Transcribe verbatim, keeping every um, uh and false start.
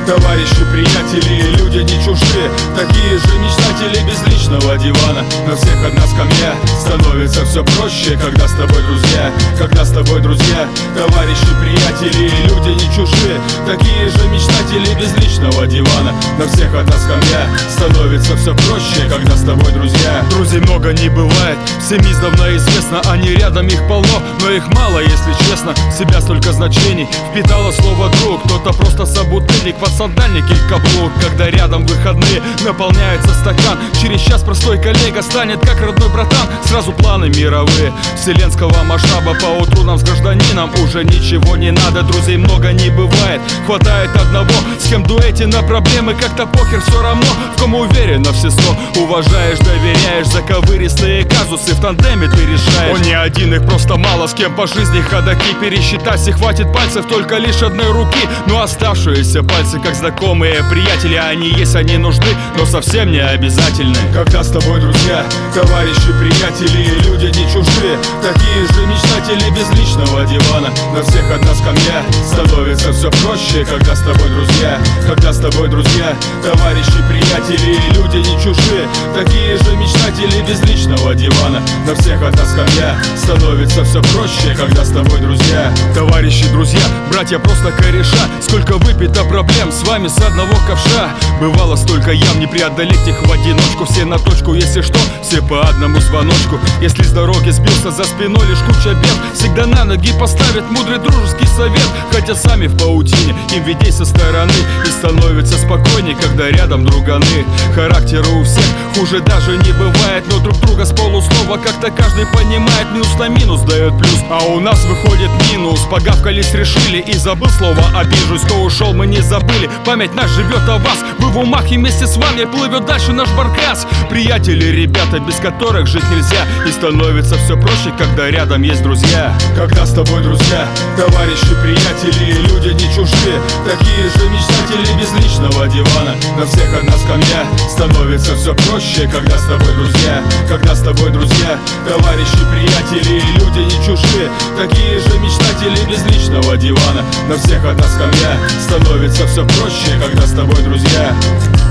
Товарищи, приятели, люди не чужие, такие же мечтатели без личного дивана. На всех одна скамья, становится все проще, когда с тобой друзья. Когда с тобой друзья, товарищи, приятели, люди не чужие, такие же мечтатели без личного дивана. На всех одна скамья, становится все проще, когда с тобой друзья. Друзей много не бывает, всем издавна известно, они рядом, их полно, но их мало, если честно. В себя столько значений впитало слово друг. Кто-то просто собутыльник, подсандальник или каблук. Когда рядом выходные, наполняется стакан. Через час простой коллега станет как родной братан. Сразу планы мировые, вселенского масштаба. По утру нам с гражданином уже ничего не надо. Друзей много не бывает, хватает одного, с кем дуэте на проблемы как-то похер все равно. В ком уверен на все сто, уважаешь, доверяешь. Заковыристые казусы в тандеме ты решаешь. Он не один, их просто мало, с кем по жизни ходаки. Пересчитать и хватит пальцев только лишь одной руки. Но оставшиеся пальцы как знакомые приятели. Они есть, они нужны, но совсем не обязательны. Когда с тобой друзья, товарищи, приятели, люди не чужие, такие же мечтатели без личного дивана. На всех одна скамья, становится все проще, когда с тобой друзья. Когда с тобой друзья, товарищи, приятели, люди не чужие, такие же мечтатели без личного дивана. На всех одна скамья, становится все проще, когда с тобой друзья. Товарищи, друзья, братья, просто кореша. Сколько выпито проблем, с вами с одного ковша. Бывало столько ям, не преодолеть их в одиночку. Все на точку, если что, все по одному звоночку. Если с дороги сбился, за спиной лишь куча бед, всегда на ноги поставят мудрый дружеский совет. Хотя сами в паутине, им видей со стороны, и становится спокойней, когда рядом друганы. Характеры у всех хуже даже не бывает, но друг друга с полуслова как-то каждый понимает. Минус на минус дает плюс, а у нас выходит минус. Погавкались, решили, и забыл слово обижусь. Кто ушел, мы не забыли, память наш живет о вас. Вы в умах, и вместе с вами плывет дальше наш баркас. Приятели, ребята, без которых жить нельзя. И становится все проще, когда рядом есть друзья. Когда с тобой друзья, товарищи, приятели, люди не чужие, такие же мечтатели без личного дивана. На всех одна скамья, становится все проще, когда с тобой друзья. Когда с тобой друзья, товарищи, приятели, люди не чужие, такие же мечтатели без личного дивана. На всех одна скамья, становится все проще, когда с тобой друзья.